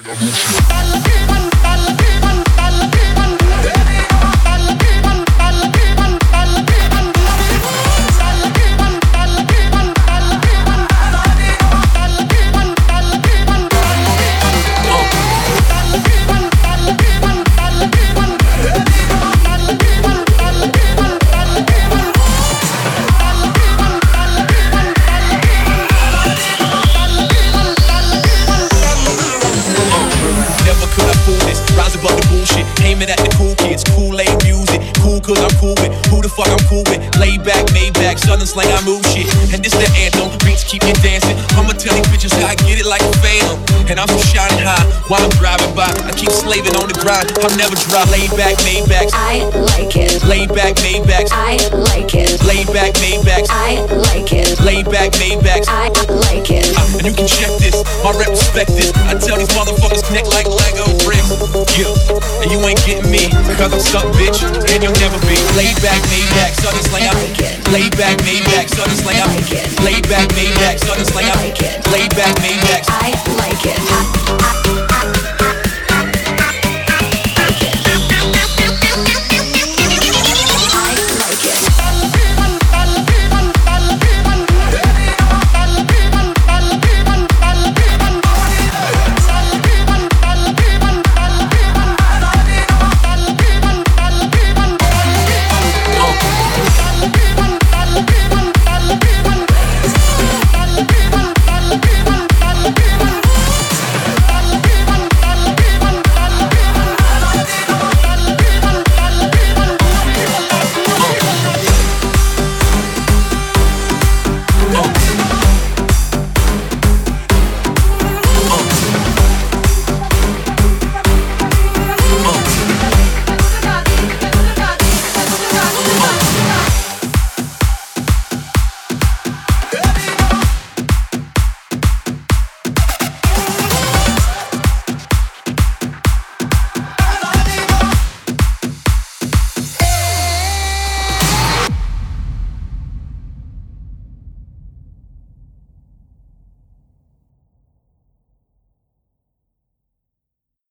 At the cool kids, Kool-Aid music, cool cause I'm cool with who the fuck I'm cool with. Laid back, made back, southern slang, I move shit. And this the anthem, beats keep you dancing. I'ma tell these bitches how I get it like a phantom. And I'm so shining high while I'm driving by. I keep slaving on the grind, I'll never drop. Laid back, made back, I like it. Laid back, made back, I like it. Laid back, made back, I like it. Laid back, made back, I like it. And you can check this, my rep respect this. I tell these motherfuckers connect like Lego bricks. Yeah, and you ain't getting me, cause I'm stuck, bitch, and you'll never be. Laid back, made back, southern slang, I like it. Laid back, made back, southern slang, I like it. Laid back, made back, southern slang, I like it. Laid back, made back, I like it.